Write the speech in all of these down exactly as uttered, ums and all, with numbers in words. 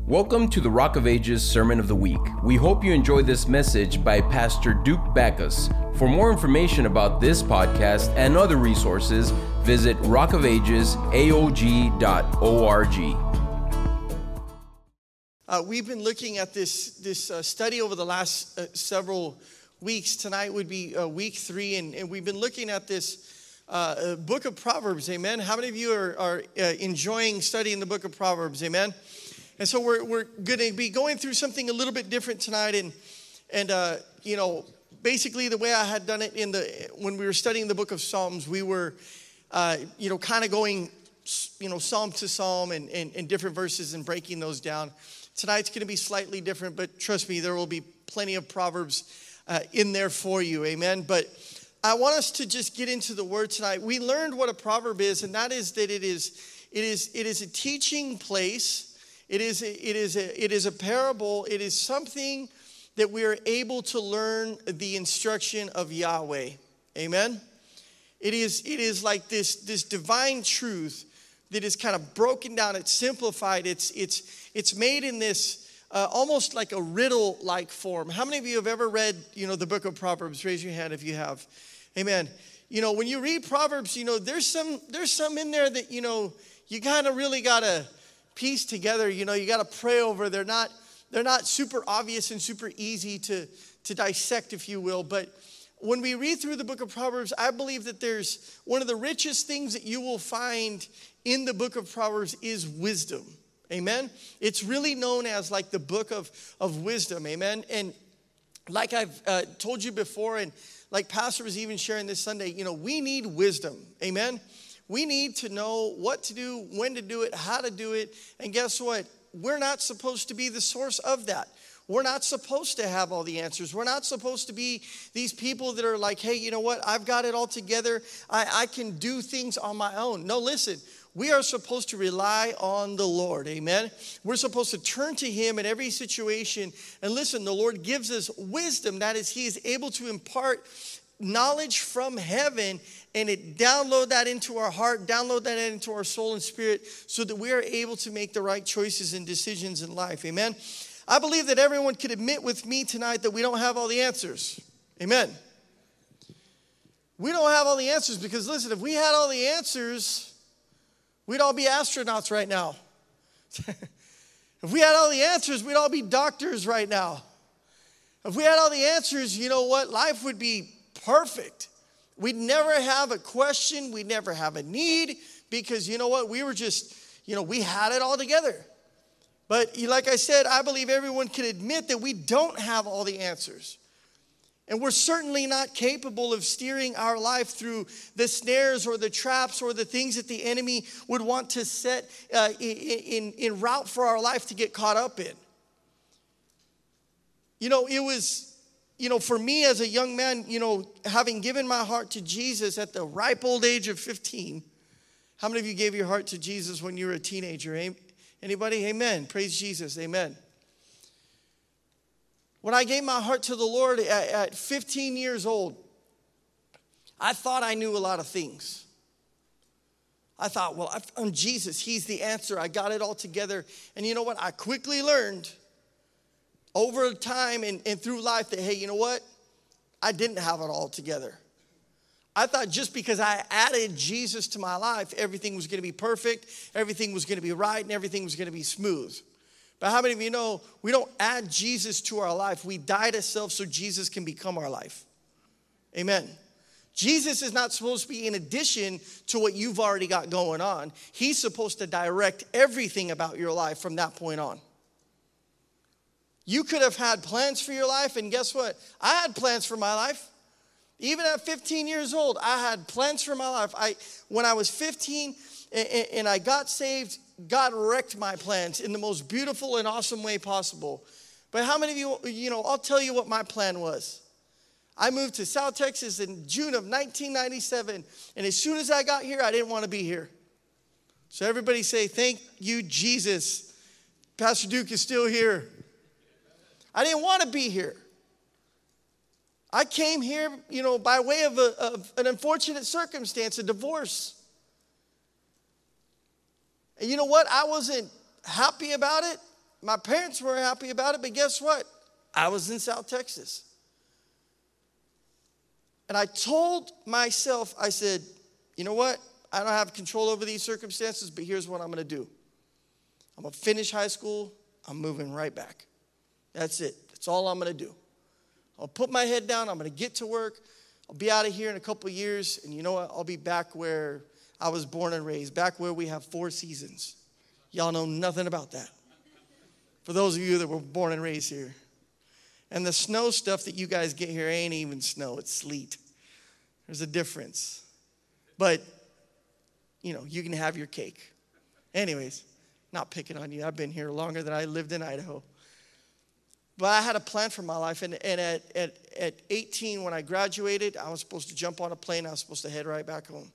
Welcome to the Rock of Ages Sermon of the Week. We hope you enjoy this message by Pastor Duke Backus. For more information about this podcast and other resources, visit rock of ages a o g dot org. Uh, we've been looking at this this uh, study over the last uh, several weeks. Tonight would be uh, week three, and, and we've been looking at this uh, uh, book of Proverbs. Amen. How many of you are, are uh, enjoying studying the book of Proverbs? Amen. And so we're we're going to be going through something a little bit different tonight, and and uh, you know, basically the way I had done it in the when we were studying the book of Psalms, we were uh, you know kind of going you know psalm to psalm and, and and different verses and breaking those down. Tonight's going to be slightly different, but trust me, there will be plenty of Proverbs uh, in there for you. Amen. But I want us to just get into the word tonight. We learned what a proverb is, and that is that it is it is it is a teaching place. It is, a, it, is a, it is a parable. It is something that we are able to learn the instruction of Yahweh. Amen? It is, it is like this, this divine truth that is kind of broken down. It's simplified. It's, it's, it's made in this uh, almost like a riddle-like form. How many of you have ever read, you know, the book of Proverbs? Raise your hand if you have. Amen. You know, when you read Proverbs, you know, there's some, there's some in there that, you know, you kind of really got to piece together. You know, you got to pray over. They're not they're not super obvious and super easy to to dissect, if you will. But when we read through the book of Proverbs, I believe that there's one of the richest things that you will find in the book of Proverbs is wisdom. Amen. It's really known as like the book of of wisdom. Amen. And like I've uh, told you before, and like Pastor was even sharing this Sunday, you know, we need wisdom. Amen. We need to know what to do, when to do it, how to do it. And guess what? We're not supposed to be the source of that. We're not supposed to have all the answers. We're not supposed to be these people that are like, hey, you know what? I've got it all together. I, I can do things on my own. No, listen. We are supposed to rely on the Lord. Amen. We're supposed to turn to Him in every situation. And listen, the Lord gives us wisdom. That is, He is able to impart knowledge from heaven, and it download that into our heart, download that into our soul and spirit, so that we are able to make the right choices and decisions in life. Amen. I believe that everyone could admit with me tonight that we don't have all the answers. Amen. We don't have all the answers because, listen, if we had all the answers, we'd all be astronauts right now. If we had all the answers, we'd all be doctors right now. If we had all the answers, you know what? Life would be perfect. We'd never have a question. We'd never have a need because, you know what? We were just, you know, we had it all together. But like I said, I believe everyone can admit that we don't have all the answers. And we're certainly not capable of steering our life through the snares or the traps or the things that the enemy would want to set uh, in, in, in route for our life to get caught up in. You know, it was... You know, for me as a young man, you know, having given my heart to Jesus at the ripe old age of fifteen. How many of you gave your heart to Jesus when you were a teenager? Anybody? Amen. Praise Jesus. Amen. When I gave my heart to the Lord at, at fifteen years old, I thought I knew a lot of things. I thought, well, I'm Jesus. He's the answer. I got it all together. And you know what? I quickly learned over time and, and through life that, hey, you know what? I didn't have it all together. I thought just because I added Jesus to my life, everything was going to be perfect, everything was going to be right, and everything was going to be smooth. But how many of you know we don't add Jesus to our life? We die to self so Jesus can become our life. Amen. Jesus is not supposed to be in addition to what you've already got going on. He's supposed to direct everything about your life from that point on. You could have had plans for your life, and guess what? I had plans for my life. Even at fifteen years old, I had plans for my life. I, when I was fifteen and, and I got saved, God wrecked my plans in the most beautiful and awesome way possible. But how many of you, you know, I'll tell you what my plan was. I moved to South Texas in June of nineteen ninety-seven, and as soon as I got here, I didn't want to be here. So everybody say, thank you, Jesus. Pastor Duke is still here. I didn't want to be here. I came here, you know, by way of, a, of an unfortunate circumstance, a divorce. And you know what? I wasn't happy about it. my parents were happy about it, but guess what? I was in South Texas. And I told myself, I said, you know what? I don't have control over these circumstances, but here's what I'm going to do. I'm going to finish high school. I'm moving right back. That's it. That's all I'm going to do. I'll put my head down. I'm going to get to work. I'll be out of here in a couple of years. And you know what? I'll be back where I was born and raised, back where we have four seasons. Y'all know nothing about that. For those of you that were born and raised here. And the snow stuff that you guys get here ain't even snow. It's sleet. There's a difference. But, you know, you can have your cake. Anyways, not picking on you. I've been here longer than I lived in Idaho. But I had a plan for my life. And, and at, at, at eighteen, when I graduated, I was supposed to jump on a plane. I was supposed to head right back home.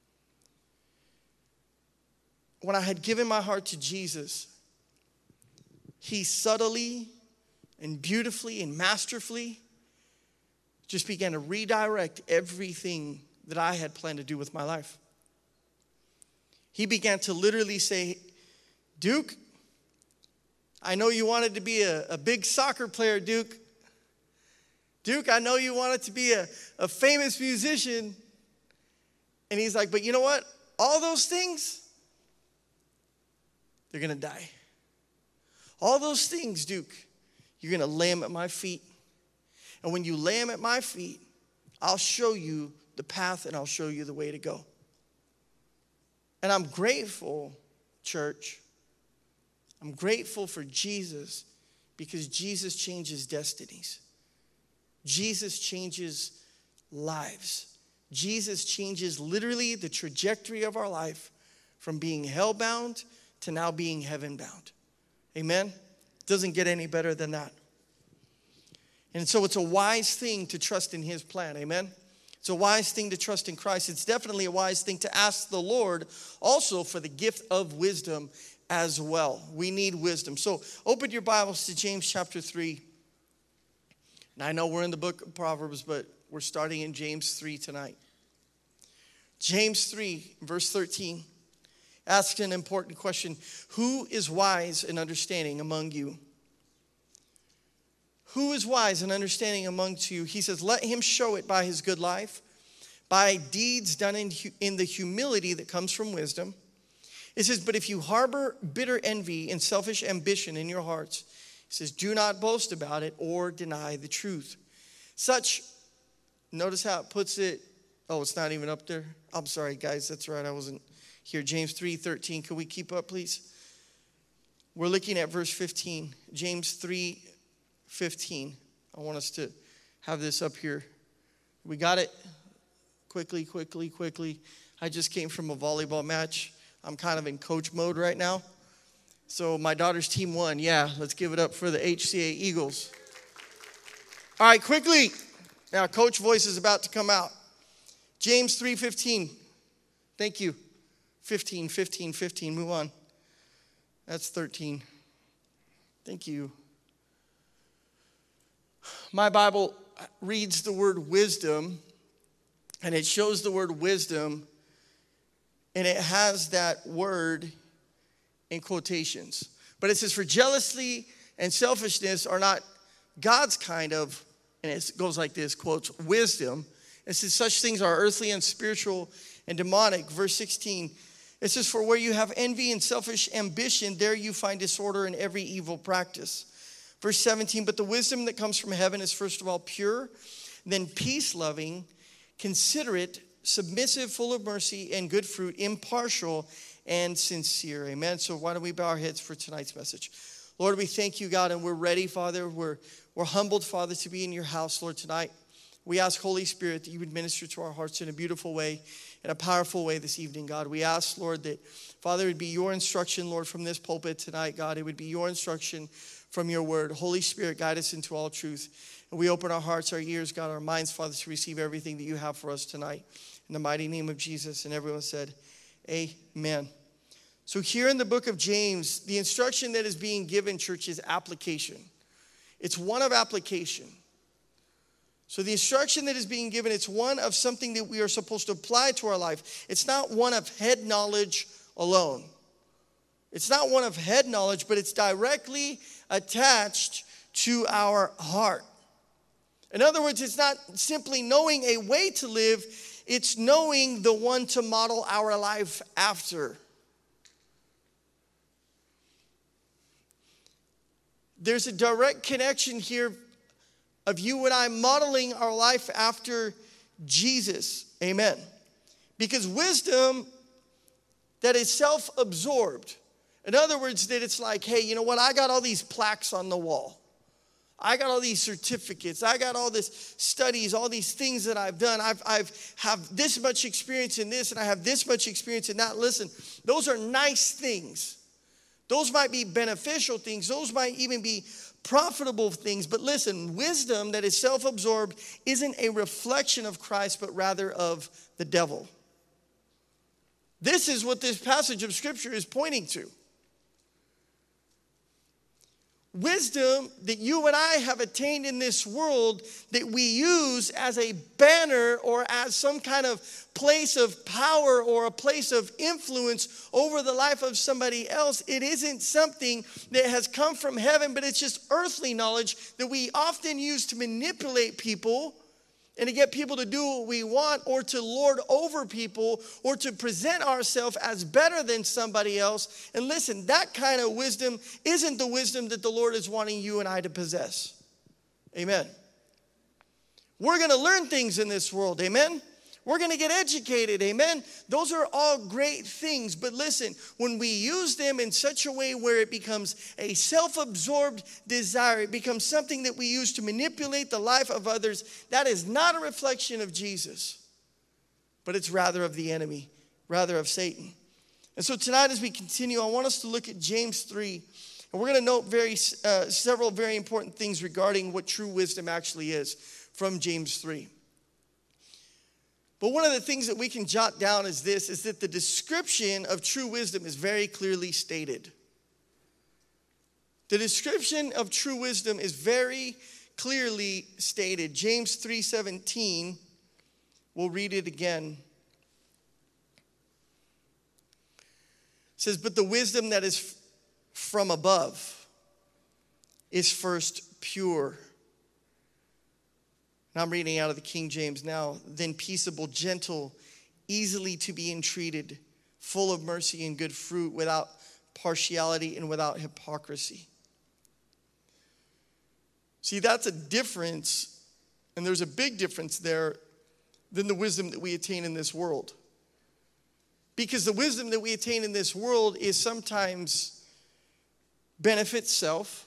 When I had given my heart to Jesus, he subtly and beautifully and masterfully just began to redirect everything that I had planned to do with my life. He began to literally say, Duke, I know you wanted to be a, a big soccer player, Duke. Duke, I know you wanted to be a, a famous musician. And he's like, but you know what? All those things, they're going to die. All those things, Duke, you're going to lay them at my feet. And when you lay them at my feet, I'll show you the path and I'll show you the way to go. And I'm grateful, church. I'm grateful for Jesus because Jesus changes destinies. Jesus changes lives. Jesus changes literally the trajectory of our life from being hell-bound to now being heaven-bound. Amen? Doesn't get any better than that. And so it's a wise thing to trust in his plan. Amen? It's a wise thing to trust in Christ. It's definitely a wise thing to ask the Lord also for the gift of wisdom as well. We need wisdom. So open your Bibles to James chapter three. And I know we're in the book of Proverbs, but we're starting in James three tonight. James three, verse thirteen, asks an important question. Who is wise and understanding among you? Who is wise and understanding amongst you? He says, let him show it by his good life, by deeds done in, in the humility that comes from wisdom. It says, but if you harbor bitter envy and selfish ambition in your hearts, he says, do not boast about it or deny the truth. Such, notice how it puts it. Oh, it's not even up there. I'm sorry, guys. That's right. I wasn't here. James three thirteen. Can we keep up, please? We're looking at verse fifteen. James three fifteen. I want us to have this up here. We got it? Quickly, quickly, quickly. I just came from a volleyball match. I'm kind of in coach mode right now. So my daughter's team won. Yeah, let's give it up for the H C A Eagles. All right, quickly. Now, coach voice is about to come out. James three fifteen. Thank you. fifteen, fifteen, fifteen. Move on. That's thirteen. Thank you. My Bible reads the word wisdom, and it shows the word wisdom, and it has that word in quotations. But it says, for jealousy and selfishness are not God's kind of, and it goes like this, quotes, wisdom. It says, such things are earthly and spiritual and demonic. Verse sixteen, it says, for where you have envy and selfish ambition, there you find disorder and every evil practice. Verse seventeen, but the wisdom that comes from heaven is first of all pure, then peace-loving, considerate, submissive, full of mercy and good fruit, impartial and sincere. Amen. So why don't we bow our heads for tonight's message? Lord, we thank you, God, and we're ready, Father. We're, we're humbled, Father, to be in your house, Lord, tonight. We ask, Holy Spirit, that you would minister to our hearts in a beautiful way, in a powerful way this evening, God. We ask, Lord, that, Father, it would be your instruction, Lord, from this pulpit tonight, God. It would be your instruction from your word. Holy Spirit, guide us into all truth. And we open our hearts, our ears, God, our minds, Father, to receive everything that you have for us tonight. In the mighty name of Jesus. And everyone said, amen. So here in the book of James, the instruction that is being given, church, is application. It's one of application. So the instruction that is being given, it's one of something that we are supposed to apply to our life. It's not one of head knowledge alone. It's not one of head knowledge, but it's directly attached to our heart. In other words, it's not simply knowing a way to live, it's knowing the one to model our life after. There's a direct connection here of you and I modeling our life after Jesus. Amen. Because wisdom that is self-absorbed, in other words, that it's like, hey, you know what? I got all these plaques on the wall. I got all these certificates. I got all this studies, all these things that I've done. I've, I've have this much experience in this, and I have this much experience in that. Listen, those are nice things. Those might be beneficial things. Those might even be profitable things. But listen, wisdom that is self-absorbed isn't a reflection of Christ, but rather of the devil. This is what this passage of Scripture is pointing to. Wisdom that you and I have attained in this world that we use as a banner or as some kind of place of power or a place of influence over the life of somebody else. It isn't something that has come from heaven, but it's just earthly knowledge that we often use to manipulate people and to get people to do what we want, or to lord over people, or to present ourselves as better than somebody else. And listen, that kind of wisdom isn't the wisdom that the Lord is wanting you and I to possess. Amen. We're going to learn things in this world. Amen. We're going to get educated. Amen. Those are all great things. But listen, when we use them in such a way where it becomes a self-absorbed desire, it becomes something that we use to manipulate the life of others, that is not a reflection of Jesus, but it's rather of the enemy, rather of Satan. And so tonight as we continue, I want us to look at James three. And we're going to note very uh, several very important things regarding what true wisdom actually is from James three. But one of the things that we can jot down is this, is that the description of true wisdom is very clearly stated. The description of true wisdom is very clearly stated. James three seventeen, we'll read it again. It says, but the wisdom that is from above is first pure. And I'm reading out of the King James now. Then peaceable, gentle, easily to be entreated, full of mercy and good fruit, without partiality and without hypocrisy. See, that's a difference, and there's a big difference there than the wisdom that we attain in this world. Because the wisdom that we attain in this world is sometimes benefits self.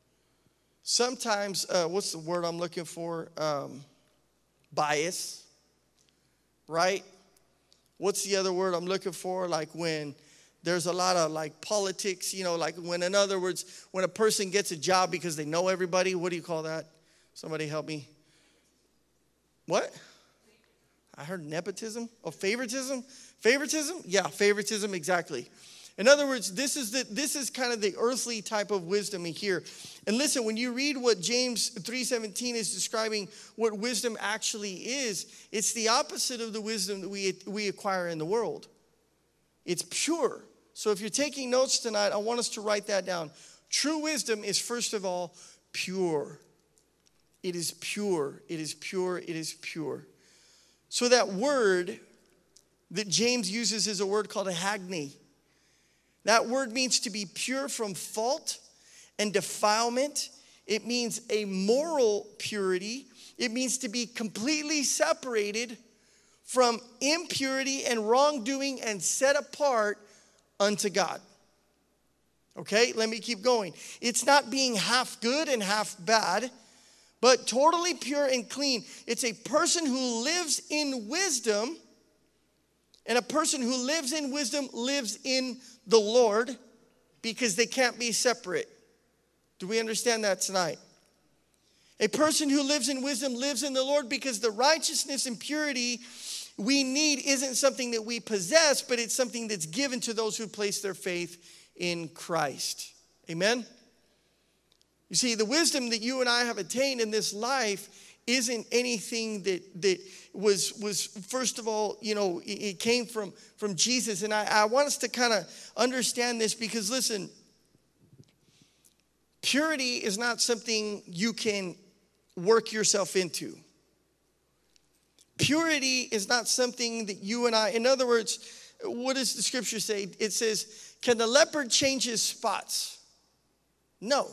Sometimes, uh, what's the word I'm looking for? Um, bias, right? What's the other word I'm looking for? Like when there's a lot of like politics, you know, like when, in other words, when a person gets a job because they know everybody, what do you call that? Somebody help me. What? I heard nepotism? Oh, favoritism? Favoritism? Yeah, favoritism, exactly. In other words, this is the this is kind of the earthly type of wisdom here. And listen, when you read what James three seventeen is describing what wisdom actually is, it's the opposite of the wisdom that we, we acquire in the world. It's pure. So if you're taking notes tonight, I want us to write that down. True wisdom is, first of all, pure. It is pure. It is pure. It is pure. So that word that James uses is a word called a hagni. That word means to be pure from fault and defilement. It means a moral purity. It means to be completely separated from impurity and wrongdoing and set apart unto God. Okay, let me keep going. It's not being half good and half bad, but totally pure and clean. It's a person who lives in wisdom, and a person who lives in wisdom lives in the Lord, because they can't be separate. Do we understand that tonight? A person who lives in wisdom lives in the Lord, because the righteousness and purity we need isn't something that we possess, but it's something that's given to those who place their faith in Christ. Amen? You see, the wisdom that you and I have attained in this life isn't anything that that was was first of all, you know, it, it came from from Jesus. And I, I want us to kind of understand this, because listen, purity is not something you can work yourself into. Purity is not something that you and I, in other words, what does the scripture say? It says, can the leopard change his spots? No.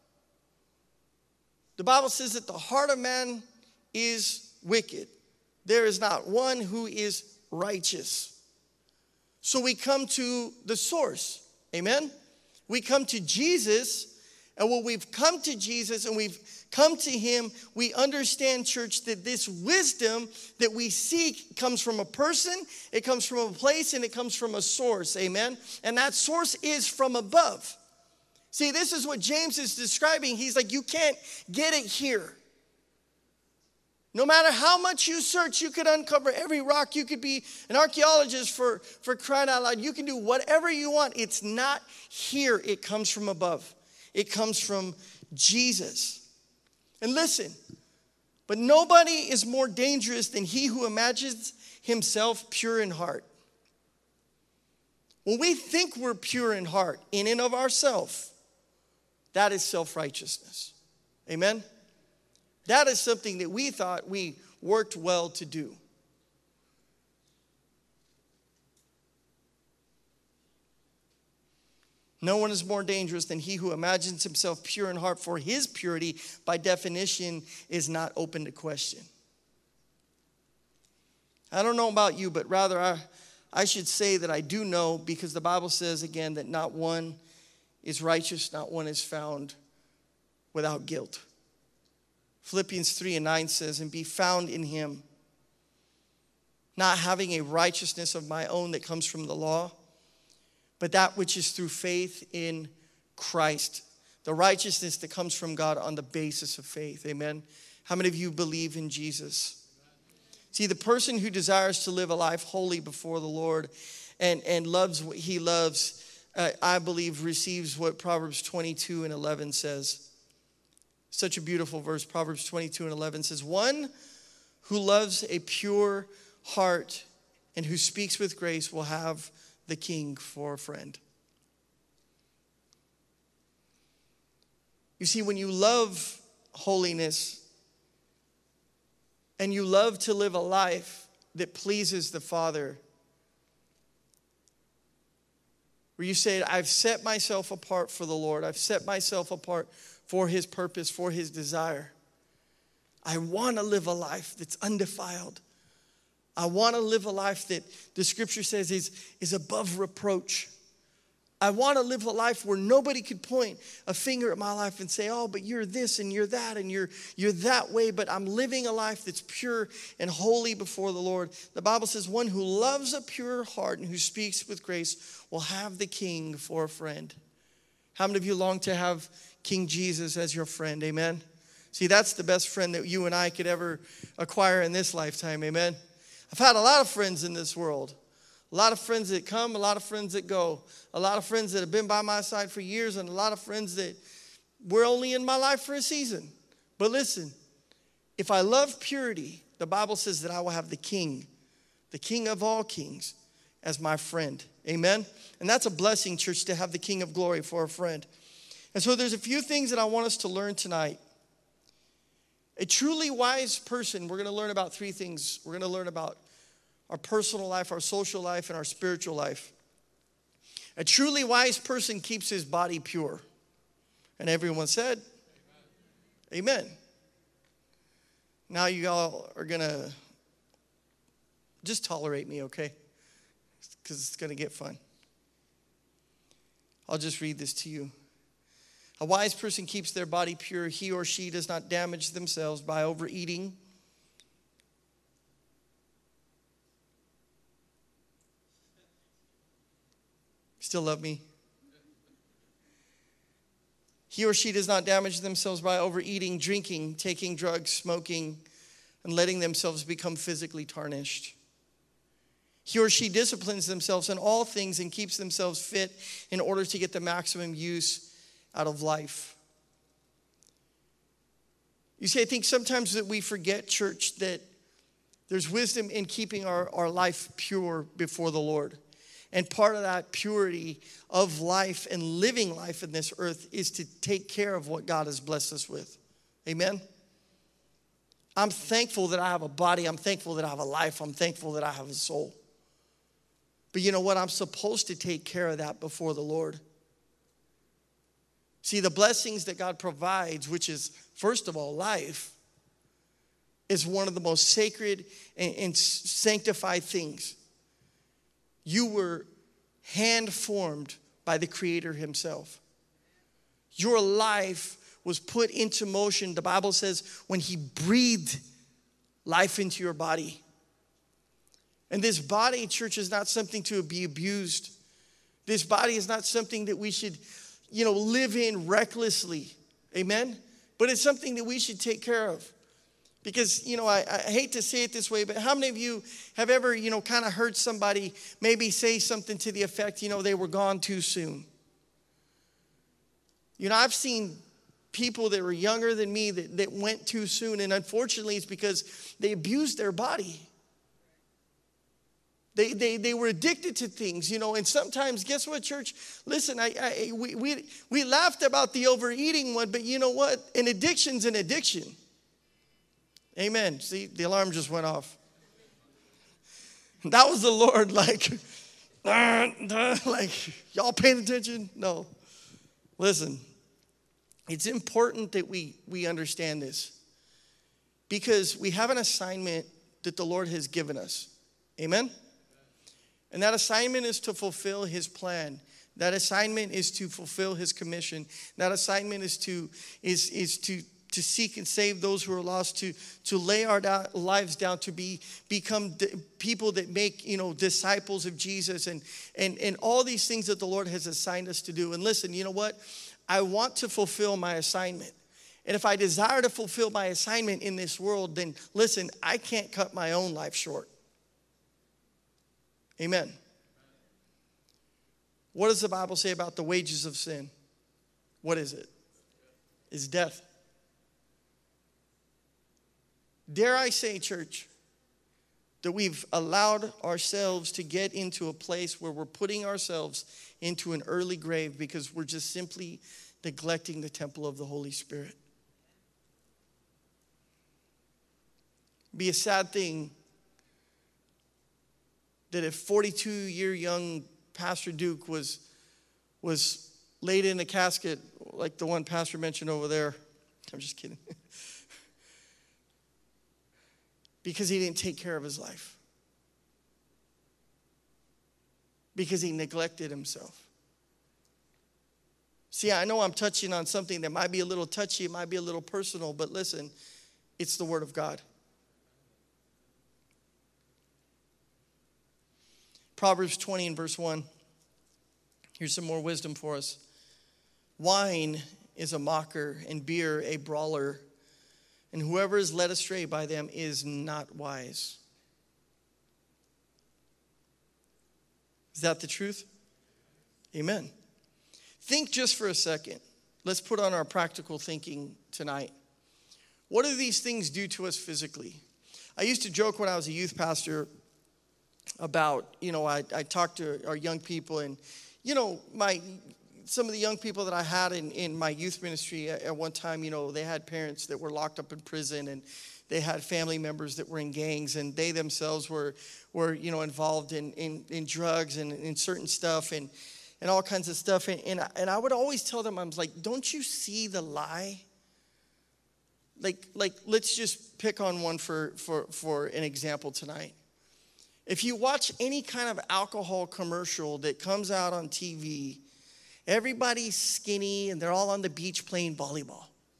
The Bible says that the heart of man is wicked. There is not one who is righteous. So we come to the source. Amen? We come to Jesus. And when we've come to Jesus and we've come to him, we understand, church, that this wisdom that we seek comes from a person, it comes from a place, and it comes from a source. Amen? And that source is from above. See, this is what James is describing. He's like, you can't get it here. No matter how much you search, you could uncover every rock. You could be an archaeologist for, for crying out loud. You can do whatever you want. It's not here. It comes from above. It comes from Jesus. And listen, but nobody is more dangerous than he who imagines himself pure in heart. When we think we're pure in heart, in and of ourselves, that is self-righteousness. Amen? That is something that we thought we worked well to do. No one is more dangerous than he who imagines himself pure in heart, for his purity, by definition, is not open to question. I don't know about you, but rather I, I should say that I do know, because the Bible says again that not one is righteous, not one is found without guilt. Philippians three and nine says, and be found in him, not having a righteousness of my own that comes from the law, but that which is through faith in Christ. The righteousness that comes from God on the basis of faith. Amen. How many of you believe in Jesus? See, the person who desires to live a life holy before the Lord and, and loves what he loves, uh, I believe receives what Proverbs twenty-two and eleven says. Such a beautiful verse. Proverbs twenty-two and eleven says, one who loves a pure heart and who speaks with grace will have the king for a friend. You see, when you love holiness and you love to live a life that pleases the Father, where you say, I've set myself apart for the Lord, I've set myself apart for his purpose, for his desire. I want to live a life that's undefiled. I want to live a life that the scripture says is, is above reproach. I want to live a life where nobody could point a finger at my life and say, oh, but you're this and you're that and you're, you're that way. But I'm living a life that's pure and holy before the Lord. The Bible says one who loves a pure heart and who speaks with grace will have the king for a friend. How many of you long to have King Jesus as your friend? Amen. See, that's the best friend that you and I could ever acquire in this lifetime. Amen. I've had a lot of friends in this world. A lot of friends that come, a lot of friends that go. A lot of friends that have been by my side for years, and a lot of friends that were only in my life for a season. But listen, if I love purity, the Bible says that I will have the king, the king of all kings, as my friend. Amen? And that's a blessing, church, to have the King of glory for a friend. And so there's a few things that I want us to learn tonight. A truly wise person, we're going to learn about three things. We're going to learn about our personal life, our social life, and our spiritual life. A truly wise person keeps his body pure. And everyone said, Amen. Amen. Now you all are going to just tolerate me, okay? Because it's going to get fun. I'll just read this to you. A wise person keeps their body pure. He or she does not damage themselves by overeating. Still love me? He or she does not damage themselves by overeating, drinking, taking drugs, smoking, and letting themselves become physically tarnished. He or she disciplines themselves in all things and keeps themselves fit in order to get the maximum use out of life. You see, I think sometimes that we forget, church, that there's wisdom in keeping our, our life pure before the Lord. And part of that purity of life and living life in this earth is to take care of what God has blessed us with. Amen? I'm thankful that I have a body. I'm thankful that I have a life. I'm thankful that I have a soul. But you know what? I'm supposed to take care of that before the Lord. See, the blessings that God provides, which is, first of all, life, is one of the most sacred and, and sanctified things. You were hand-formed by the Creator himself. Your life was put into motion, the Bible says, when he breathed life into your body. And this body, church, is not something to be abused. This body is not something that we should, you know, live in recklessly. Amen? But it's something that we should take care of. Because, you know, I, I hate to say it this way, but how many of you have ever, you know, kind of heard somebody maybe say something to the effect, you know, they were gone too soon? You know, I've seen people that were younger than me that, that went too soon. And unfortunately, it's because they abused their body. They, they, they were addicted to things, you know. And sometimes, guess what, church? Listen, I, I, we, we, we laughed about the overeating one, but you know what? An addiction's an addiction. Amen. See, the alarm just went off. That was the Lord, like, like, y'all paying attention? No. Listen. It's important that we, we understand this because we have an assignment that the Lord has given us. Amen? And that assignment is to fulfill his plan. That assignment is to fulfill his commission. That assignment is to, is, is to, to seek and save those who are lost, to, to lay our da- lives down, to be become di- people that make, you know, disciples of Jesus and, and, and all these things that the Lord has assigned us to do. And listen, you know what? I want to fulfill my assignment. And if I desire to fulfill my assignment in this world, then listen, I can't cut my own life short. Amen. What does the Bible say about the wages of sin? What is it? It's death. Dare I say, church, that we've allowed ourselves to get into a place where we're putting ourselves into an early grave because we're just simply neglecting the temple of the Holy Spirit. It'd be a sad thing that if forty-two-year young Pastor Duke was, was laid in a casket like the one Pastor mentioned over there. I'm just kidding. Because he didn't take care of his life. Because he neglected himself. See, I know I'm touching on something that might be a little touchy, it might be a little personal, but listen, it's the Word of God. Proverbs twenty and verse one. Here's some more wisdom for us. Wine is a mocker and beer a brawler, and whoever is led astray by them is not wise. Is that the truth? Amen. Think just for a second. Let's put on our practical thinking tonight. What do these things do to us physically? I used to joke when I was a youth pastor about, you know, I, I talked to our young people and, you know, my some of the young people that I had in, in my youth ministry at, at one time, you know, they had parents that were locked up in prison and they had family members that were in gangs and they themselves were, were you know, involved in, in, in drugs and in certain stuff and, and all kinds of stuff. And, and, I, and I would always tell them, I was like, don't you see the lie? Like, like let's just pick on one for, for, for an example tonight. If you watch any kind of alcohol commercial that comes out on T V, everybody's skinny and they're all on the beach playing volleyball.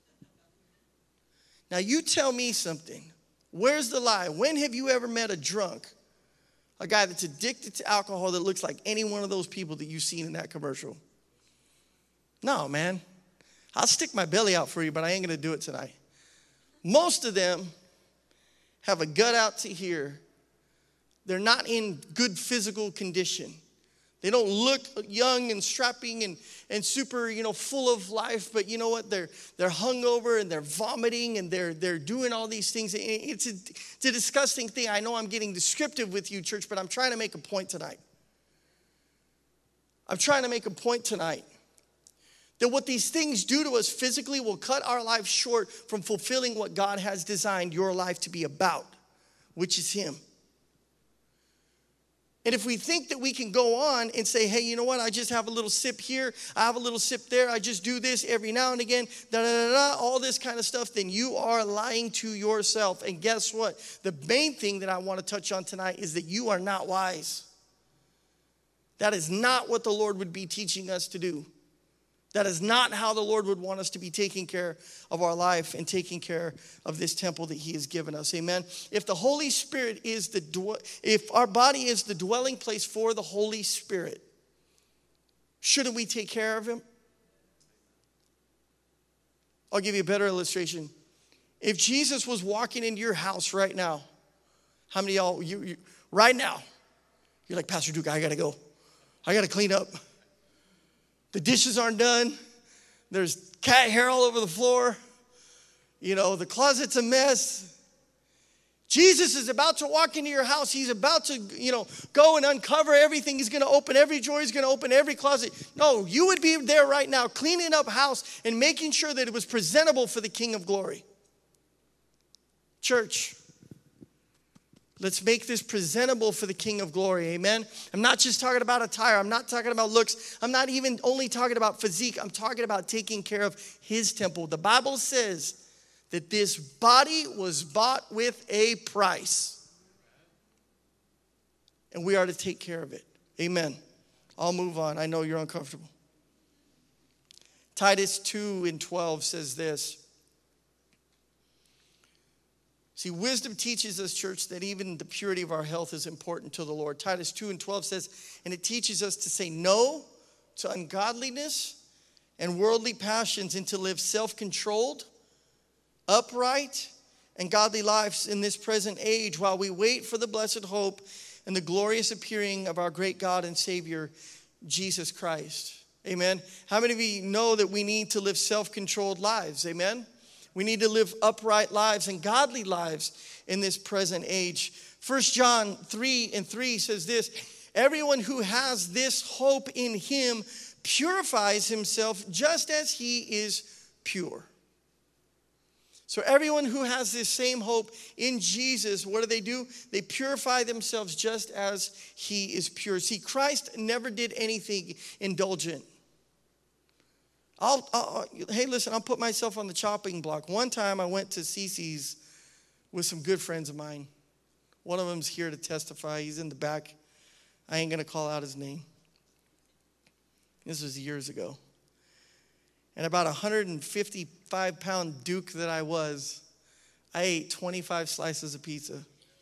Now you tell me something. Where's the lie? When have you ever met a drunk, a guy that's addicted to alcohol that looks like any one of those people that you've seen in that commercial? No, man. I'll stick my belly out for you, but I ain't going to do it tonight. Most of them have a gut out to here. They're not in good physical condition. They don't look young and strapping and, and super, you know, full of life, but you know what? They're they're hungover and they're vomiting and they're they're doing all these things. It's a, it's a disgusting thing. I know I'm getting descriptive with you, church, but I'm trying to make a point tonight. I'm trying to make a point tonight that what these things do to us physically will cut our life short from fulfilling what God has designed your life to be about, which is Him. And if we think that we can go on and say, hey, you know what, I just have a little sip here, I have a little sip there, I just do this every now and again, da da da da, all this kind of stuff, then you are lying to yourself. And guess what? The main thing that I want to touch on tonight is that you are not wise. That is not what the Lord would be teaching us to do. That is not how the Lord would want us to be taking care of our life and taking care of this temple that He has given us. Amen. If the Holy Spirit is the, if our body is the dwelling place for the Holy Spirit, shouldn't we take care of Him? I'll give you a better illustration. If Jesus was walking into your house right now, how many of y'all, you, you, right now, you're like, Pastor Duke, I got to go. I got to clean up. The dishes aren't done. There's cat hair all over the floor. You know, the closet's a mess. Jesus is about to walk into your house. He's about to, you know, go and uncover everything. He's going to open every drawer. He's going to open every closet. No, you would be there right now cleaning up house and making sure that it was presentable for the King of Glory. Church, let's make this presentable for the King of Glory, amen? I'm not just talking about attire. I'm not talking about looks. I'm not even only talking about physique. I'm talking about taking care of His temple. The Bible says that this body was bought with a price. And we are to take care of it, amen? I'll move on. I know you're uncomfortable. Titus two and twelve says this. See, wisdom teaches us, church, that even the purity of our health is important to the Lord. Titus two and twelve says, and it teaches us to say no to ungodliness and worldly passions and to live self-controlled, upright, and godly lives in this present age while we wait for the blessed hope and the glorious appearing of our great God and Savior, Jesus Christ. Amen. How many of you know that we need to live self-controlled lives? Amen. We need to live upright lives and godly lives in this present age. First John three and three says this, everyone who has this hope in Him purifies himself just as He is pure. So everyone who has this same hope in Jesus, what do they do? They purify themselves just as He is pure. See, Christ never did anything indulgent. I'll, I'll, hey, listen, I'll put myself on the chopping block. One time I went to Cece's with some good friends of mine. One of them's here to testify. He's in the back. I ain't going to call out his name. This was years ago. And about a one hundred fifty-five pound Duke that I was, I ate twenty-five slices of pizza.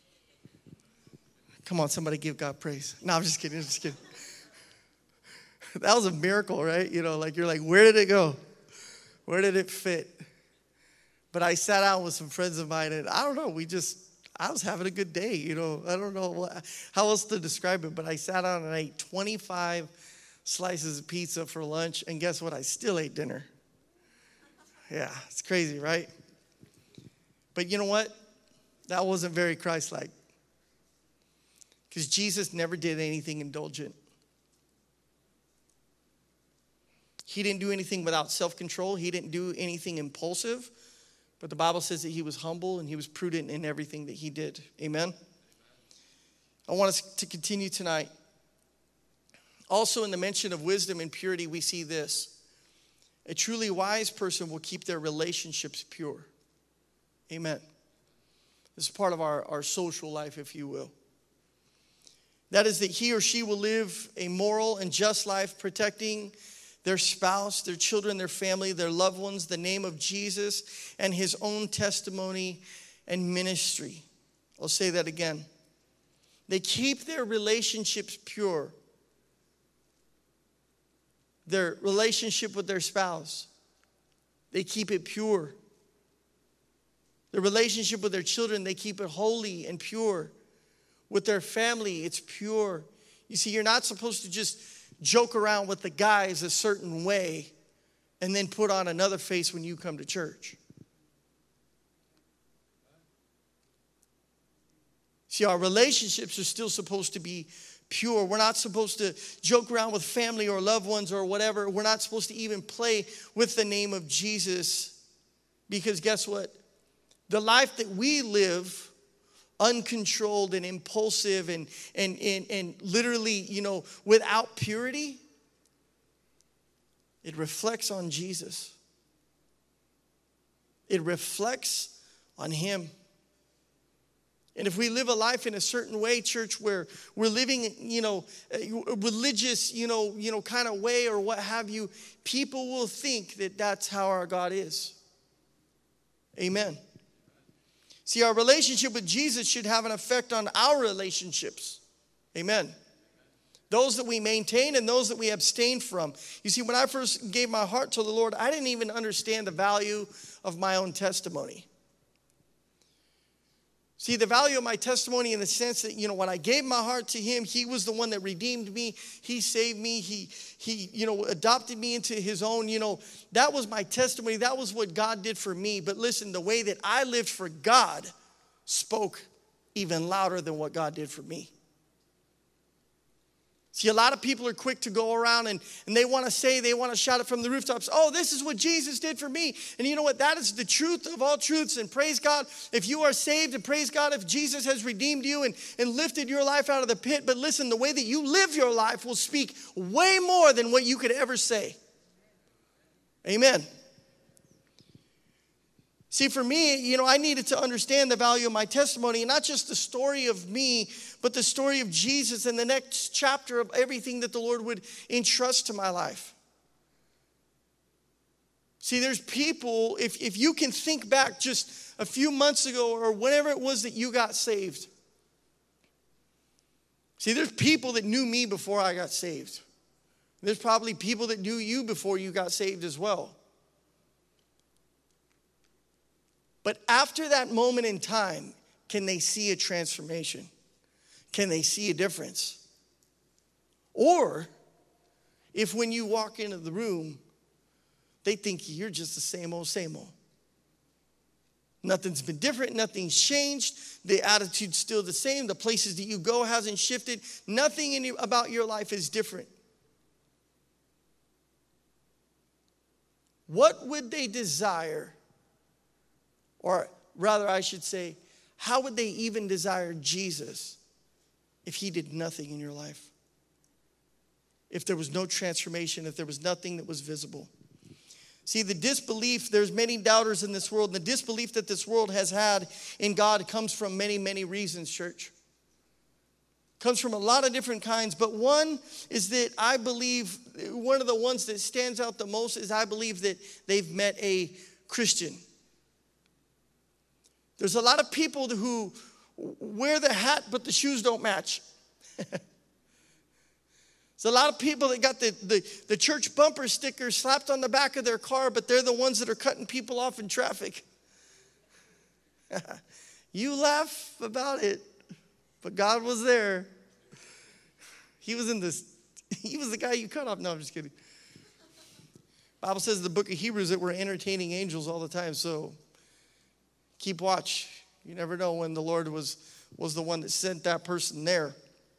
Come on, somebody give God praise. No, I'm just kidding. I'm just kidding. That was a miracle, right? You know, like you're like, where did it go? Where did it fit? But I sat down with some friends of mine, and I don't know, we just, I was having a good day, you know. I don't know what, how else to describe it, but I sat down and I ate twenty-five slices of pizza for lunch, and guess what? I still ate dinner. Yeah, it's crazy, right? But you know what? That wasn't very Christ-like. Because Jesus never did anything indulgent. He didn't do anything without self-control. He didn't do anything impulsive. But the Bible says that He was humble and He was prudent in everything that He did. Amen? I want us to continue tonight. Also in the mention of wisdom and purity, we see this. A truly wise person will keep their relationships pure. Amen. This is part of our, our social life, if you will. That is that he or she will live a moral and just life, protecting their spouse, their children, their family, their loved ones, the name of Jesus, and His own testimony and ministry. I'll say that again. They keep their relationships pure. Their relationship with their spouse, they keep it pure. Their relationship with their children, they keep it holy and pure. With their family, it's pure. You see, you're not supposed to just joke around with the guys a certain way and then put on another face when you come to church. See, our relationships are still supposed to be pure. We're not supposed to joke around with family or loved ones or whatever. We're not supposed to even play with the name of Jesus, because guess what? The life that we live, uncontrolled and impulsive and, and, and, and literally, you know, without purity, it reflects on Jesus. It reflects on Him. And if we live a life in a certain way, church, where we're living, you know, a religious, you know, you know, kind of way or what have you, people will think that that's how our God is. Amen. See, our relationship with Jesus should have an effect on our relationships. Amen. Those that we maintain and those that we abstain from. You see, when I first gave my heart to the Lord, I didn't even understand the value of my own testimony. See, the value of my testimony in the sense that, you know, when I gave my heart to Him, He was the one that redeemed me. He saved me. He, he, you know, adopted me into His own, you know. That was my testimony. That was what God did for me. But listen, the way that I lived for God spoke even louder than what God did for me. See, a lot of people are quick to go around and, and they want to say, they want to shout it from the rooftops, oh, this is what Jesus did for me. And you know what? That is the truth of all truths. And praise God if you are saved, and praise God if Jesus has redeemed you and, and lifted your life out of the pit. But listen, the way that you live your life will speak way more than what you could ever say. Amen. See, for me, you know, I needed to understand the value of my testimony, and not just the story of me, but the story of Jesus and the next chapter of everything that the Lord would entrust to my life. See, there's people, if, if you can think back just a few months ago or whenever it was that you got saved. See, there's people that knew me before I got saved. There's probably people that knew you before you got saved as well. But after that moment in time, can they see a transformation? Can they see a difference? Or if when you walk into the room, they think you're just the same old, same old. Nothing's been different. Nothing's changed. The attitude's still the same. The places that you go hasn't shifted. Nothing in you, about your life is different. What would they desire? Or rather, I should say, how would they even desire Jesus if He did nothing in your life? If there was no transformation, if there was nothing that was visible. See, the disbelief, there's many doubters in this world. And the disbelief that this world has had in God comes from many, many reasons, church. Comes from a lot of different kinds. But one is that I believe, one of the ones that stands out the most is I believe that they've met a Christian. There's a lot of people who wear the hat, but the shoes don't match. There's a lot of people that got the, the, the church bumper sticker slapped on the back of their car, but they're the ones that are cutting people off in traffic. You laugh about it, but God was there. He was in this, he was the guy you cut off. No, I'm just kidding. The Bible says in the book of Hebrews that we're entertaining angels all the time, so keep watch. You never know when the Lord was, was the one that sent that person there.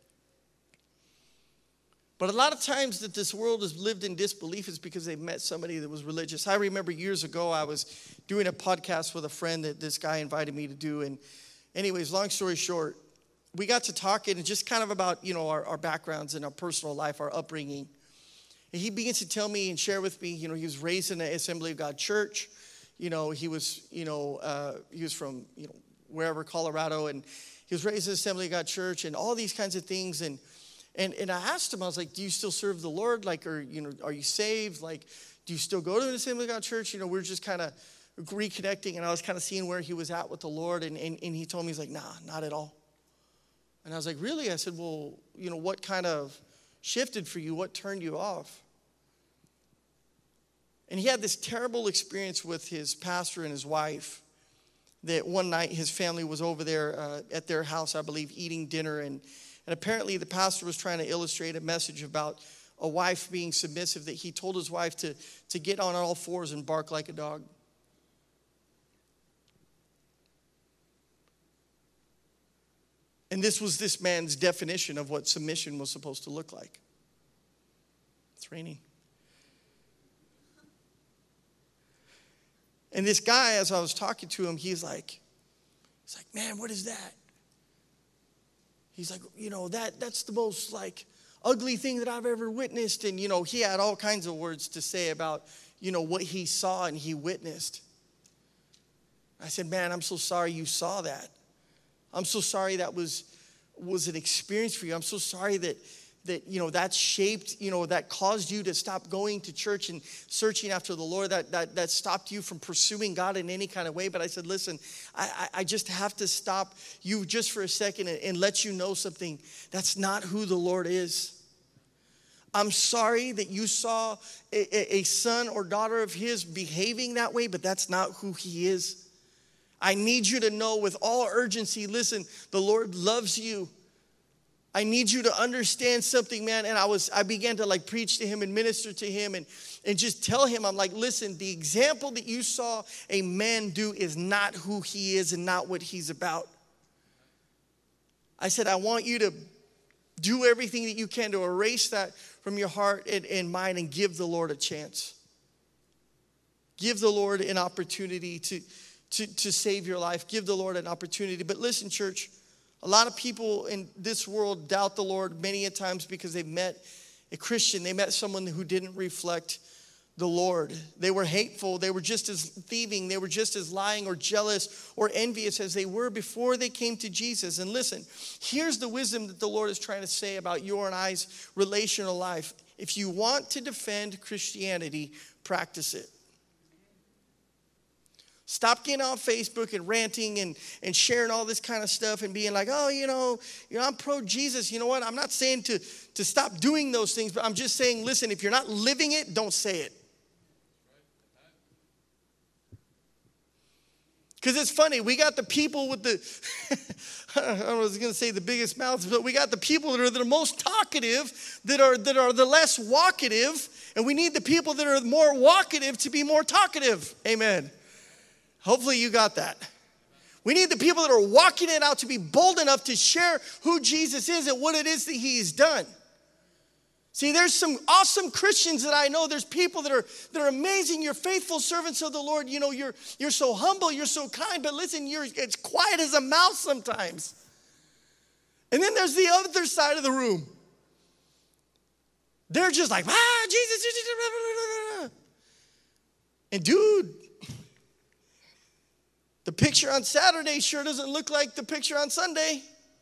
But a lot of times that this world has lived in disbelief is because they met somebody that was religious. I remember years ago I was doing a podcast with a friend that this guy invited me to do. And anyways, long story short, we got to talking and just kind of about, you know, our, our backgrounds and our personal life, our upbringing. And he begins to tell me and share with me, you know, he was raised in the Assembly of God church. You know, he was, you know, uh, he was from, you know, wherever, Colorado, and he was raised in the Assembly of God church and all these kinds of things. And and and I asked him, I was like, do you still serve the Lord? Like, or, you know, are you saved? Like, do you still go to the Assembly of God church? You know, we're just kind of reconnecting, and I was kind of seeing where he was at with the Lord. And, and, and he told me, he's like, nah, not at all. And I was like, really? I said, well, you know, what kind of shifted for you? What turned you off? And he had this terrible experience with his pastor and his wife, that one night his family was over there uh, at their house, I believe, eating dinner. And And apparently the pastor was trying to illustrate a message about a wife being submissive, that he told his wife to, to get on all fours and bark like a dog. And this was this man's definition of what submission was supposed to look like. It's raining. And this guy, as I was talking to him, he's like, he's like, man, what is that? He's like, you know, that that's the most like ugly thing that I've ever witnessed. And, you know, he had all kinds of words to say about, you know, what he saw and he witnessed. I said, man, I'm so sorry you saw that. I'm so sorry that was was an experience for you. I'm so sorry that that you know that shaped, you know, that caused you to stop going to church and searching after the Lord, that that that stopped you from pursuing God in any kind of way. But I said, listen, I, I just have to stop you just for a second and, and let you know something. That's not who the Lord is. I'm sorry that you saw a, a son or daughter of his behaving that way, but that's not who he is. I need you to know with all urgency, listen, the Lord loves you. I need you to understand something, man. And I was, I began to like preach to him and minister to him and, and just tell him, I'm like, listen, the example that you saw a man do is not who he is and not what he's about. I said, I want you to do everything that you can to erase that from your heart and, and mind and give the Lord a chance. Give the Lord an opportunity to To, to save your life. Give the Lord an opportunity. But listen, church, a lot of people in this world doubt the Lord many a times because they met a Christian. They met someone who didn't reflect the Lord. They were hateful. They were just as thieving. They were just as lying or jealous or envious as they were before they came to Jesus. And listen, here's the wisdom that the Lord is trying to say about your and I's relational life. If you want to defend Christianity, practice it. Stop getting on Facebook and ranting and, and sharing all this kind of stuff and being like, oh, you know, you know, I'm pro-Jesus. You know what? I'm not saying to, to stop doing those things, but I'm just saying, listen, if you're not living it, don't say it. Because it's funny, we got the people with the, I don't know, I was going to say the biggest mouths, but we got the people that are the most talkative, that are that are the less walkative, and we need the people that are more walkative to be more talkative. Amen. Hopefully you got that. We need the people that are walking it out to be bold enough to share who Jesus is and what it is that he's done. See, there's some awesome Christians that I know. There's people that are that are amazing. You're faithful servants of the Lord. You know, you're you're so humble, you're so kind, but listen, you're it's quiet as a mouse sometimes. And then there's the other side of the room. They're just like, ah, Jesus, Jesus. And dude, the picture on Saturday sure doesn't look like the picture on Sunday.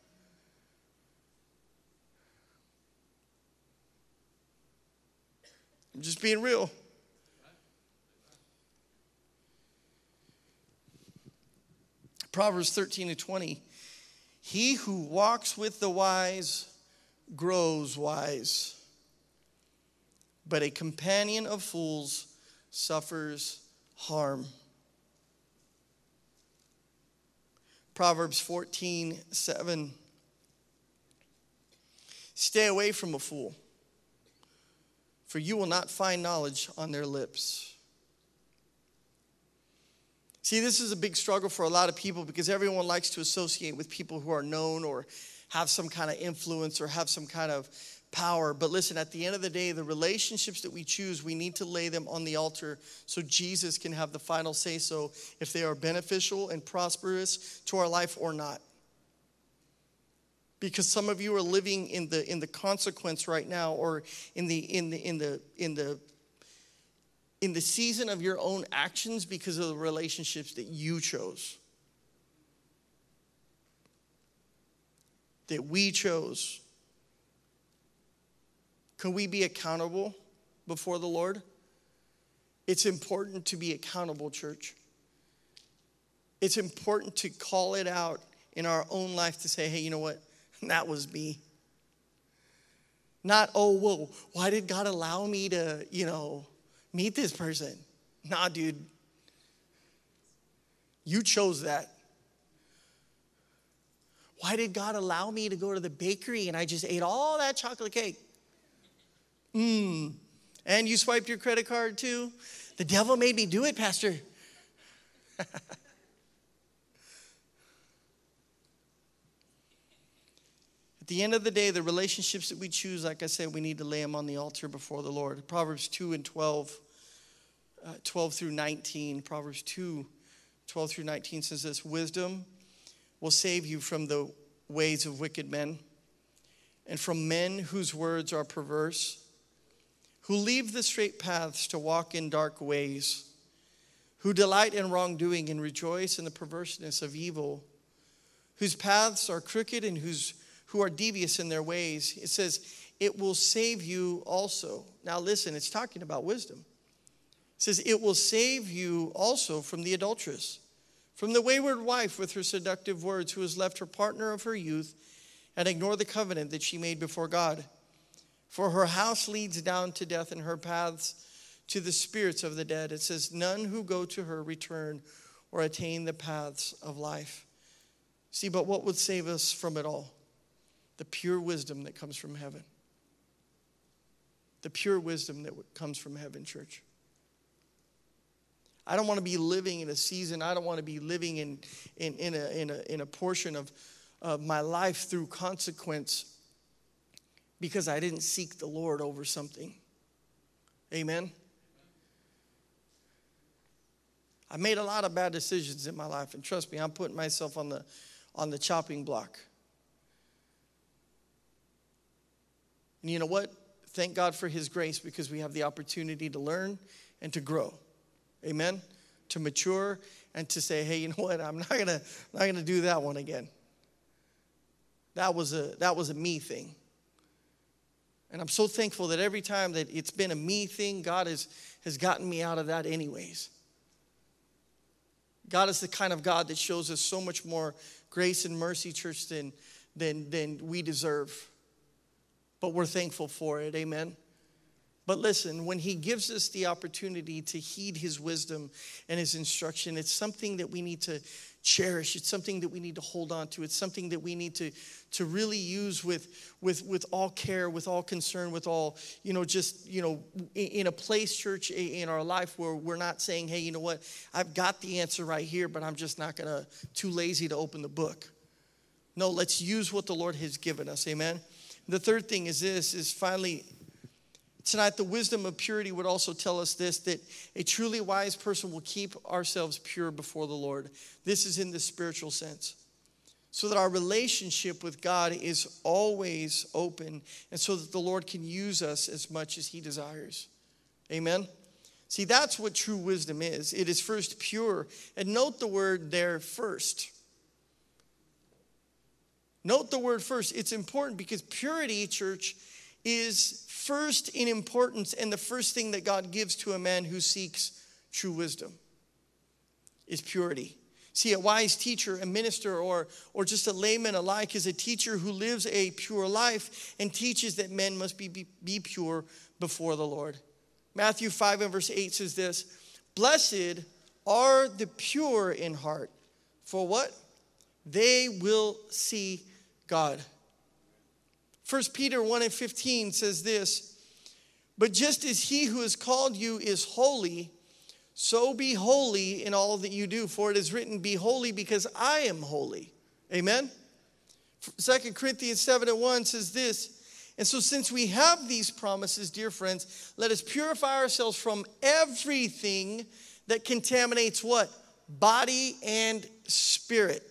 I'm just being real. Proverbs thirteen and twenty. He who walks with the wise grows wise, but a companion of fools suffers harm. Proverbs fourteen, seven. Stay away from a fool, for you will not find knowledge on their lips. See, this is a big struggle for a lot of people because everyone likes to associate with people who are known or have some kind of influence or have some kind of power. But listen, at the end of the day, the relationships that we choose, we need to lay them on the altar so Jesus can have the final say so if they are beneficial and prosperous to our life or not. Because some of you are living in the in the consequence right now, or in the in the in the in the in the season of your own actions because of the relationships that you chose. That we chose. Can we be accountable before the Lord? It's important to be accountable, church. It's important to call it out in our own life to say, hey, you know what? That was me. Not, oh, whoa, why did God allow me to, you know, meet this person? Nah, dude. You chose that. Why did God allow me to go to the bakery and I just ate all that chocolate cake? Mmm. And you swiped your credit card too? The devil made me do it, Pastor. At the end of the day, the relationships that we choose, like I said, we need to lay them on the altar before the Lord. Proverbs two and twelve, uh, twelve through nineteen. Proverbs two, twelve through nineteen says this: wisdom will save you from the ways of wicked men and from men whose words are perverse, who leave the straight paths to walk in dark ways, who delight in wrongdoing and rejoice in the perverseness of evil, whose paths are crooked and whose who are devious in their ways. It says, it will save you also. Now listen, it's talking about wisdom. It says, it will save you also from the adulteress, from the wayward wife with her seductive words, who has left her partner of her youth and ignored the covenant that she made before God. For her house leads down to death and her paths to the spirits of the dead. It says, none who go to her return or attain the paths of life. See, but what would save us from it all? The pure wisdom that comes from heaven. The pure wisdom that comes from heaven, church. I don't want to be living in a season. I don't want to be living in, in, in, a, in, a, in a portion of, of my life through consequence because I didn't seek the Lord over something. Amen? I made a lot of bad decisions in my life, and trust me, I'm putting myself on the, on the chopping block. And you know what? Thank God for his grace, because we have the opportunity to learn and to grow. Amen? To mature and to say, hey, you know what? I'm not gonna not gonna do that one again. That was a that was a me thing. And I'm so thankful that every time that it's been a me thing, God has, has gotten me out of that anyways. God is the kind of God that shows us so much more grace and mercy, church, than than than we deserve. But we're thankful for it, amen? But listen, when he gives us the opportunity to heed his wisdom and his instruction, it's something that we need to cherish. It's something that we need to hold on to. It's something that we need to, to really use with, with, with all care, with all concern, with all, you know, just, you know, in a place, church, in our life where we're not saying, hey, you know what, I've got the answer right here, but I'm just not going to, too lazy to open the book. No, let's use what the Lord has given us, amen? The third thing is this, is finally, tonight the wisdom of purity would also tell us this, that a truly wise person will keep ourselves pure before the Lord. This is in the spiritual sense. So that our relationship with God is always open, and so that the Lord can use us as much as he desires. Amen? See, that's what true wisdom is. It is first pure. And note the word there, first. Note the word first. It's important because purity, church, is first in importance, and the first thing that God gives to a man who seeks true wisdom is purity. See, a wise teacher, a minister, or, or just a layman alike is a teacher who lives a pure life and teaches that men must be, be, be pure before the Lord. Matthew five and verse eight says this, blessed are the pure in heart, for what? They will see God. First Peter one and fifteen says this, but just as he who has called you is holy, so be holy in all that you do. For it is written, be holy because I am holy. Amen? Second Corinthians seven and one says this, and so since we have these promises, dear friends, let us purify ourselves from everything that contaminates what? Body and spirit.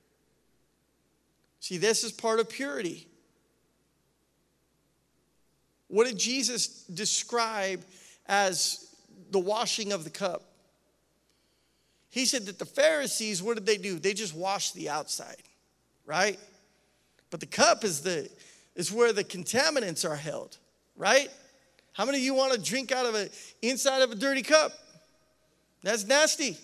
See, this is part of purity. What did Jesus describe as the washing of the cup? He said that the Pharisees, what did they do? They just washed the outside, right? But the cup is the is where the contaminants are held, right? How many of you want to drink out of a inside of a dirty cup? That's nasty.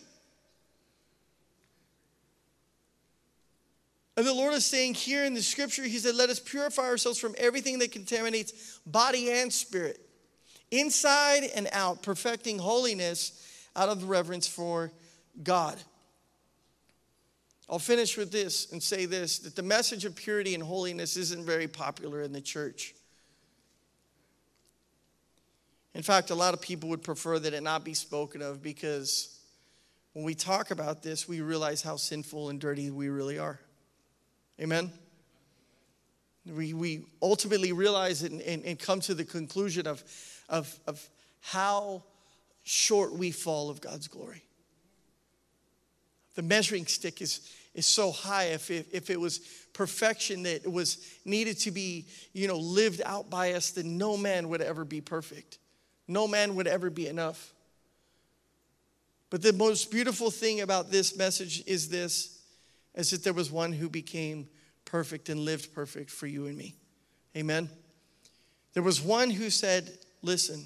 And the Lord is saying here in the scripture, he said, let us purify ourselves from everything that contaminates body and spirit, inside and out, perfecting holiness out of the reverence for God. I'll finish with this and say this, that the message of purity and holiness isn't very popular in the church. In fact, a lot of people would prefer that it not be spoken of, because when we talk about this, we realize how sinful and dirty we really are. Amen? We, we ultimately realize it and, and, and come to the conclusion of, of, of how short we fall of God's glory. The measuring stick is, is so high. If, if, if it was perfection that was needed to be, you know, lived out by us, then no man would ever be perfect. No man would ever be enough. But the most beautiful thing about this message is this, is that there was one who became perfect and lived perfect for you and me. Amen? There was one who said, listen,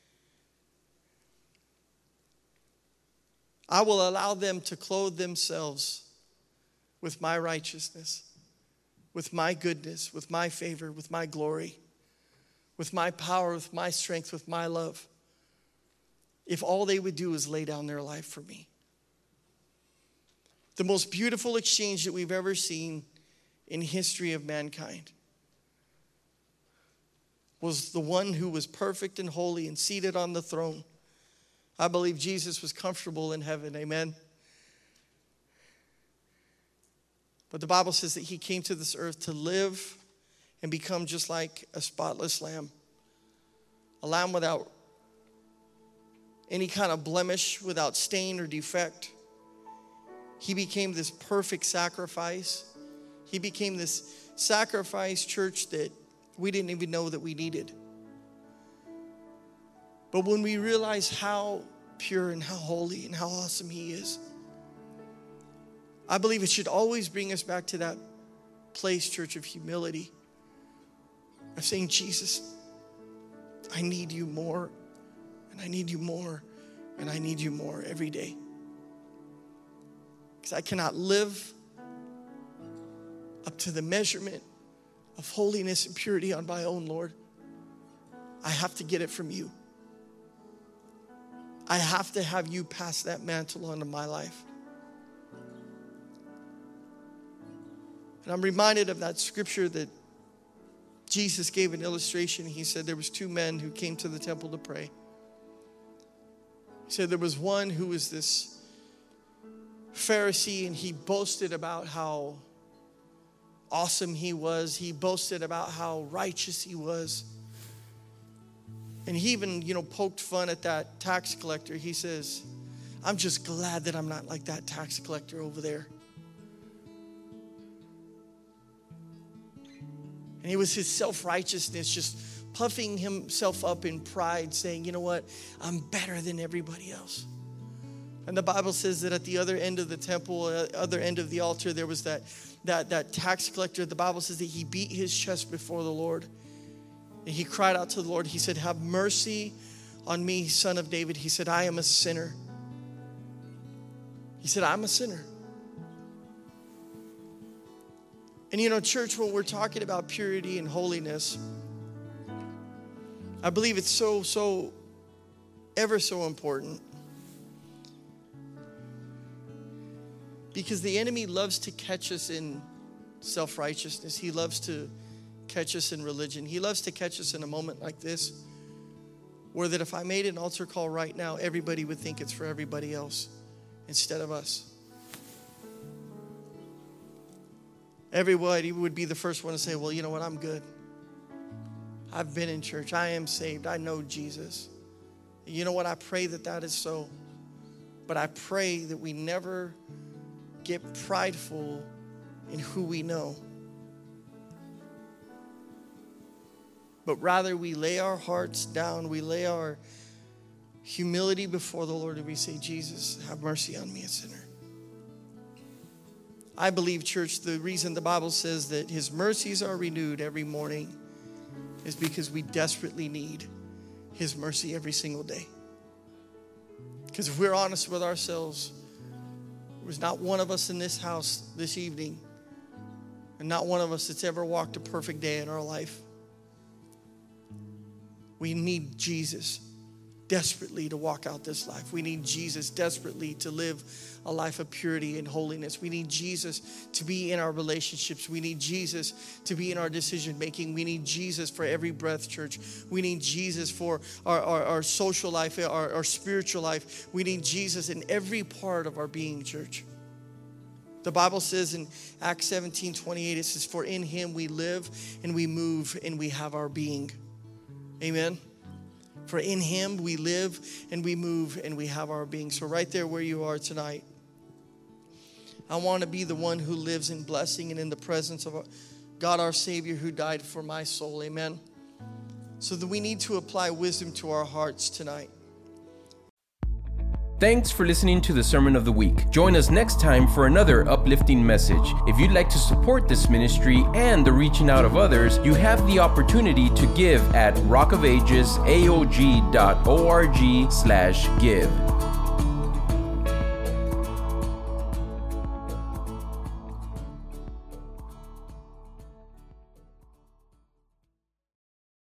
I will allow them to clothe themselves with my righteousness, with my goodness, with my favor, with my glory, with my power, with my strength, with my love, if all they would do is lay down their life for me. The most beautiful exchange that we've ever seen in history of mankind was the one who was perfect and holy and seated on the throne. I believe Jesus was comfortable in heaven, amen? But the Bible says that he came to this earth to live and become just like a spotless lamb. A lamb without any kind of blemish, without stain or defect. He became this perfect sacrifice. He became this sacrifice, church, that we didn't even know that we needed. But when we realize how pure and how holy and how awesome he is, I believe it should always bring us back to that place, church, of humility. Of saying, Jesus, I need you more, and I need you more, and I need you more every day. Because I cannot live up to the measurement of holiness and purity on my own, Lord. I have to get it from you. I have to have you pass that mantle onto my life. And I'm reminded of that scripture that Jesus gave an illustration. He said there was two men who came to the temple to pray. He said there was one who was this Pharisee, and he boasted about how awesome he was. He boasted about how righteous he was. And he even, you know, poked fun at that tax collector. He says, I'm just glad that I'm not like that tax collector over there. And it was his self-righteousness just puffing himself up in pride, saying, you know what, I'm better than everybody else. And the Bible says that at the other end of the temple, uh, other end of the altar, there was that, that, that tax collector. The Bible says that he beat his chest before the Lord. And he cried out to the Lord. He said, have mercy on me, son of David. He said, I am a sinner. He said, I'm a sinner. And you know, church, when we're talking about purity and holiness, I believe it's so, so, ever so important. Because the enemy loves to catch us in self-righteousness. He loves to catch us in religion. He loves to catch us in a moment like this, where that if I made an altar call right now, everybody would think it's for everybody else instead of us. Everybody would be the first one to say, well, you know what, I'm good. I've been in church. I am saved. I know Jesus. You know what, I pray that that is so. But I pray that we never get prideful in who we know. But rather we lay our hearts down. We lay our humility before the Lord and we say, Jesus, have mercy on me, a sinner. I believe, church, the reason the Bible says that his mercies are renewed every morning is because we desperately need his mercy every single day. Because if we're honest with ourselves, there was not one of us in this house this evening, and not one of us that's ever walked a perfect day in our life. We need Jesus. desperately to walk out this life. We need Jesus desperately to live a life of purity and holiness. We need Jesus to be in our relationships. We need Jesus to be in our decision making. We need Jesus for every breath, church. We need Jesus for our, our, our social life, our, our spiritual life. We need Jesus in every part of our being, church. The Bible says in Acts seventeen twenty-eight, it says, for in him we live and we move and we have our being. Amen. For in him we live and we move and we have our being. So right there where you are tonight, I want to be the one who lives in blessing and in the presence of God our Savior who died for my soul. Amen. So that we need to apply wisdom to our hearts tonight. Thanks for listening to the Sermon of the Week. Join us next time for another uplifting message. If you'd like to support this ministry and the reaching out of others, you have the opportunity to give at rockofagesaog dot org slash give.